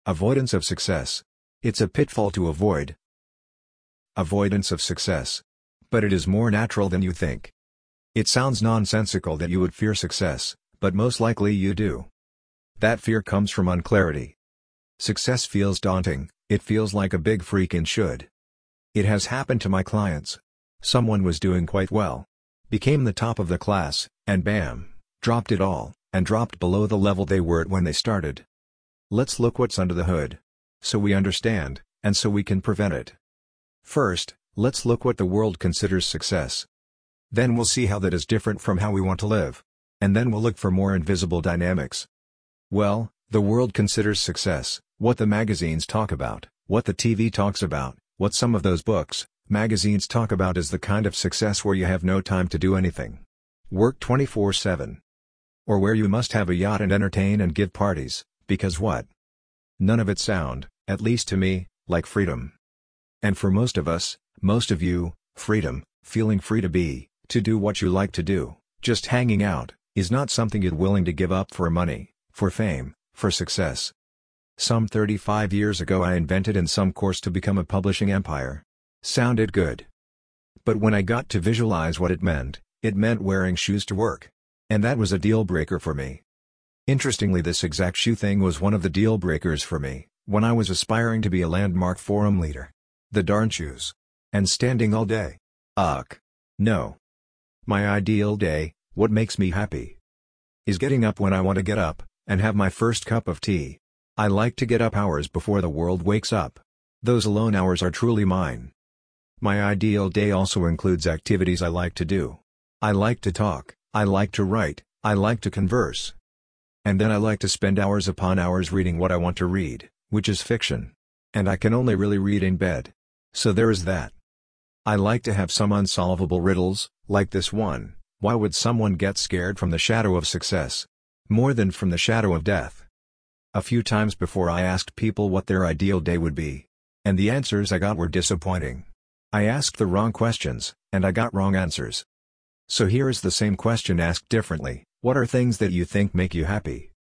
Avoidance of success. It's a pitfall to avoid. Avoidance of success. But it is more natural than you think. It sounds nonsensical that you would fear success, but most likely you do. That fear comes from unclarity. Success feels daunting, it feels like a big freaking should. It has happened to my clients. Someone was doing quite well. Became the top of the class, and bam, dropped it all, and dropped below the level they were at when they started. Let's look what's under the hood. So we understand, and so we can prevent it. First, let's look what the world considers success. Then we'll see how that is different from how we want to live. And then we'll look for more invisible dynamics. Well, the world considers success, what the magazines talk about, what the TV talks about, what some of those books, magazines talk about is the kind of success where you have no time to do anything. Work 24/7. Or where you must have a yacht and entertain and give parties, because what? None of it sound, at least to me, like freedom. And for most of us, most of you, freedom, feeling free to be, to do what you like to do, just hanging out, is not something you're willing to give up for money, for fame, for success. Some 35 years ago I invented in some course to become a publishing empire. Sounded good. But when I got to visualize what it meant wearing shoes to work. And that was a deal breaker for me. Interestingly, this exact shoe thing was one of the deal breakers for me, when I was aspiring to be a landmark forum leader. The darn shoes. And standing all day. Ugh. No. My ideal day, what makes me happy, is getting up when I want to get up, and have my first cup of tea. I like to get up hours before the world wakes up. Those alone hours are truly mine. My ideal day also includes activities I like to do. I like to talk, I like to write, I like to converse. And then I like to spend hours upon hours reading what I want to read, which is fiction. And I can only really read in bed. So there is that. I like to have some unsolvable riddles, like this one: why would someone get scared from the shadow of success more than from the shadow of death? A few times before I asked people what their ideal day would be. And the answers I got were disappointing. I asked the wrong questions, and I got wrong answers. So here is the same question asked differently: what are things that you think make you happy?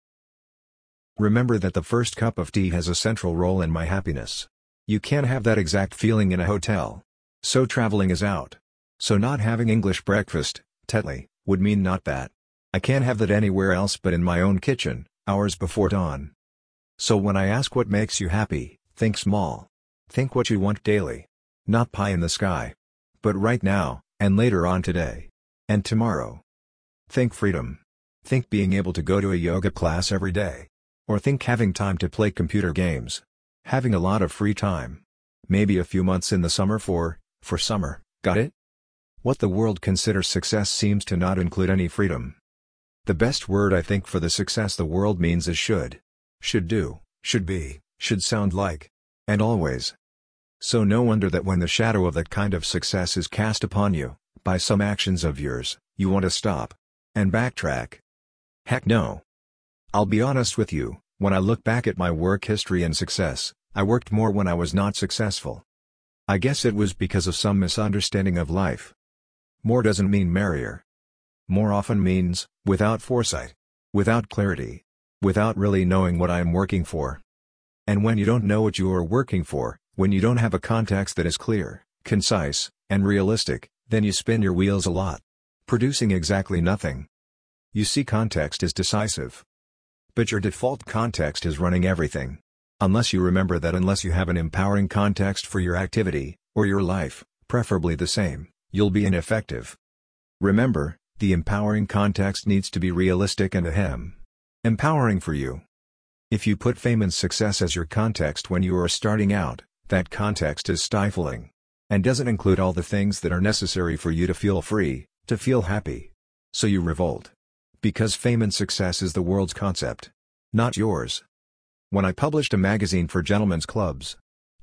Remember that the first cup of tea has a central role in my happiness. You can't have that exact feeling in a hotel. So traveling is out. So not having English breakfast, Tetley, would mean not that. I can't have that anywhere else but in my own kitchen, hours before dawn. So when I ask what makes you happy, think small. Think what you want daily. Not pie in the sky. But right now, and later on today. And tomorrow. Think freedom. Think being able to go to a yoga class every day. Or think having time to play computer games. Having a lot of free time. Maybe a few months in the summer for summer, got it? What the world considers success seems to not include any freedom. The best word I think for the success the world means is should. Should do, should be, should sound like. And always. So no wonder that when the shadow of that kind of success is cast upon you, by some actions of yours, you want to stop. And backtrack. Heck no. I'll be honest with you, when I look back at my work history and success, I worked more when I was not successful. I guess it was because of some misunderstanding of life. More doesn't mean merrier. More often means, without foresight. Without clarity. Without really knowing what I am working for. And when you don't know what you are working for, when you don't have a context that is clear, concise, and realistic, then you spin your wheels a lot. Producing exactly nothing. You see, context is decisive. But your default context is running everything. Unless you remember that unless you have an empowering context for your activity, or your life, preferably the same, you'll be ineffective. Remember, the empowering context needs to be realistic and empowering for you. If you put fame and success as your context when you are starting out, that context is stifling. And doesn't include all the things that are necessary for you to feel free, to feel happy. So you revolt. Because fame and success is the world's concept. Not yours. When I published a magazine for gentlemen's clubs,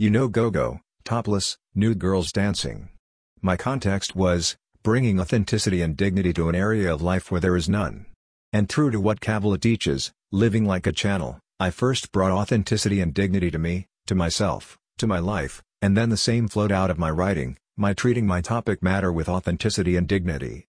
go-go, topless, nude girls dancing. My context was, bringing authenticity and dignity to an area of life where there is none. And true to what Kabbalah teaches, living like a channel, I first brought authenticity and dignity to me, to myself, to my life, and then the same flowed out of my writing, my treating my topic matter with authenticity and dignity.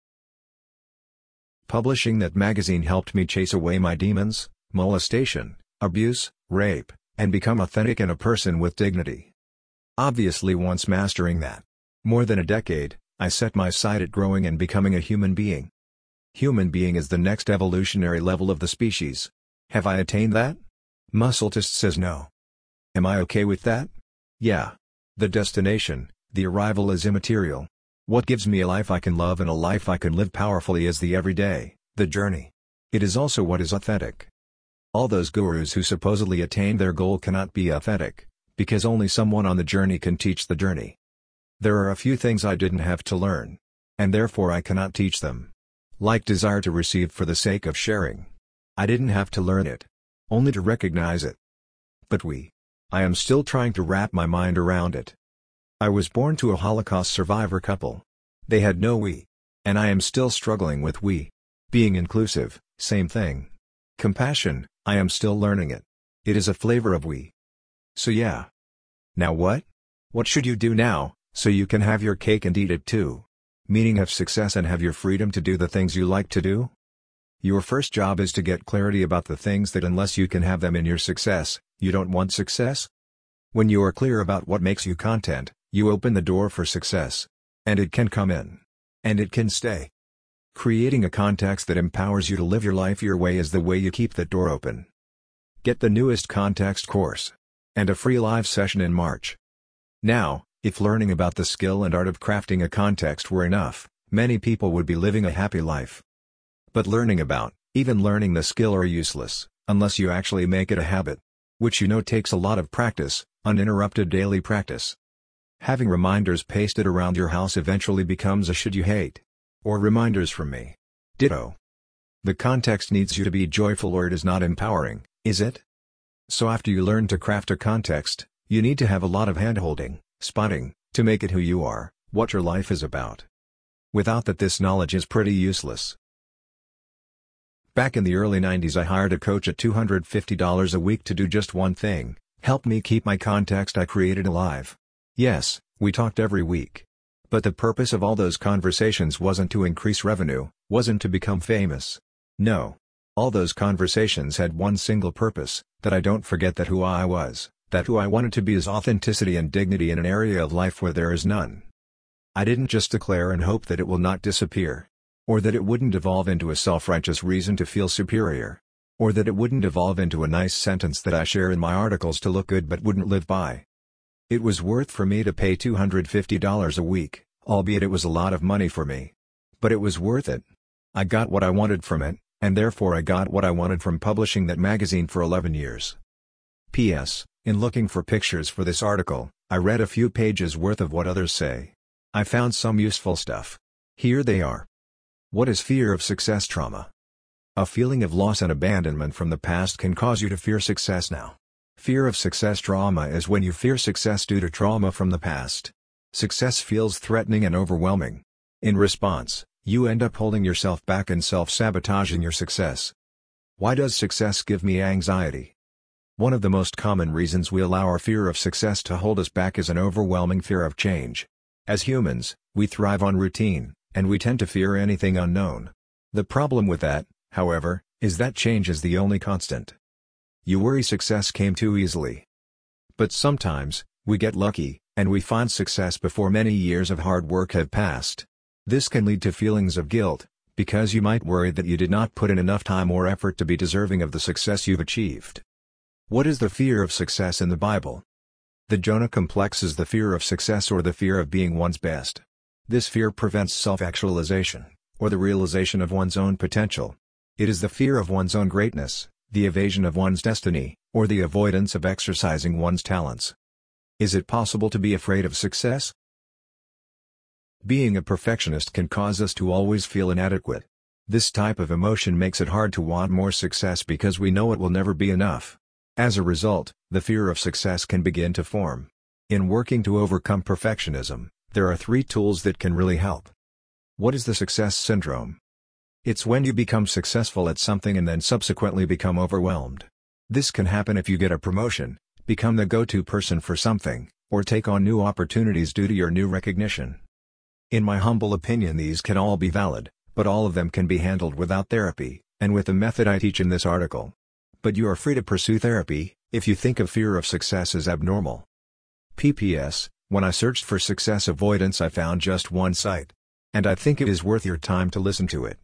Publishing that magazine helped me chase away my demons, molestation, abuse, rape, and become authentic and a person with dignity. Obviously, once mastering that, more than a decade, I set my sight at growing and becoming a human being. Human being is the next evolutionary level of the species. Have I attained that? Muscultist says no. Am I okay with that? Yeah. The destination, the arrival is immaterial. What gives me a life I can love and a life I can live powerfully is the everyday, the journey. It is also what is authentic. All those gurus who supposedly attain their goal cannot be authentic, because only someone on the journey can teach the journey. There are a few things I didn't have to learn, and therefore I cannot teach them. Like desire to receive for the sake of sharing. I didn't have to learn it, only to recognize it. But I am still trying to wrap my mind around it. I was born to a Holocaust survivor couple. They had no we. And I am still struggling with we. Being inclusive, same thing. Compassion, I am still learning it. It is a flavor of we. So yeah. Now what? What should you do now, so you can have your cake and eat it too? Meaning have success and have your freedom to do the things you like to do? Your first job is to get clarity about the things that unless you can have them in your success, you don't want success. When you are clear about what makes you content, you open the door for success. And it can come in. And it can stay. Creating a context that empowers you to live your life your way is the way you keep that door open. Get the newest context course. And a free live session in March. Now, if learning about the skill and art of crafting a context were enough, many people would be living a happy life. But even learning the skill are useless, unless you actually make it a habit. Which takes a lot of practice, uninterrupted daily practice. Having reminders pasted around your house eventually becomes a should you hate. Or reminders from me. Ditto. The context needs you to be joyful or it is not empowering, is it? So after you learn to craft a context, you need to have a lot of handholding, spotting, to make it who you are, what your life is about. Without that, this knowledge is pretty useless. Back in the early 90s I hired a coach at $250 a week to do just one thing, help me keep my context I created alive. Yes, we talked every week. But the purpose of all those conversations wasn't to increase revenue, wasn't to become famous. No. All those conversations had one single purpose, that I don't forget that who I was, that who I wanted to be is authenticity and dignity in an area of life where there is none. I didn't just declare and hope that it will not disappear. Or that it wouldn't evolve into a self-righteous reason to feel superior. Or that it wouldn't evolve into a nice sentence that I share in my articles to look good but wouldn't live by. It was worth for me to pay $250 a week, albeit it was a lot of money for me. But it was worth it. I got what I wanted from it, and therefore I got what I wanted from publishing that magazine for 11 years. P.S. In looking for pictures for this article, I read a few pages worth of what others say. I found some useful stuff. Here they are. What is fear of success trauma? A feeling of loss and abandonment from the past can cause you to fear success now. Fear of success trauma is when you fear success due to trauma from the past. Success feels threatening and overwhelming. In response, you end up holding yourself back and self-sabotaging your success. Why does success give me anxiety? One of the most common reasons we allow our fear of success to hold us back is an overwhelming fear of change. As humans, we thrive on routine, and we tend to fear anything unknown. The problem with that, however, is that change is the only constant. You worry success came too easily. But sometimes, we get lucky, and we find success before many years of hard work have passed. This can lead to feelings of guilt, because you might worry that you did not put in enough time or effort to be deserving of the success you've achieved. What is the fear of success in the Bible? The Jonah complex is the fear of success or the fear of being one's best. This fear prevents self-actualization, or the realization of one's own potential. It is the fear of one's own greatness, the evasion of one's destiny, or the avoidance of exercising one's talents. Is it possible to be afraid of success? Being a perfectionist can cause us to always feel inadequate. This type of emotion makes it hard to want more success because we know it will never be enough. As a result, the fear of success can begin to form. In working to overcome perfectionism, there are 3 tools that can really help. What is the success syndrome? It's when you become successful at something and then subsequently become overwhelmed. This can happen if you get a promotion, become the go-to person for something, or take on new opportunities due to your new recognition. In my humble opinion, these can all be valid, but all of them can be handled without therapy, and with the method I teach in this article. But you are free to pursue therapy, if you think of fear of success as abnormal. PPS, when I searched for success avoidance I found just one site. And I think it is worth your time to listen to it.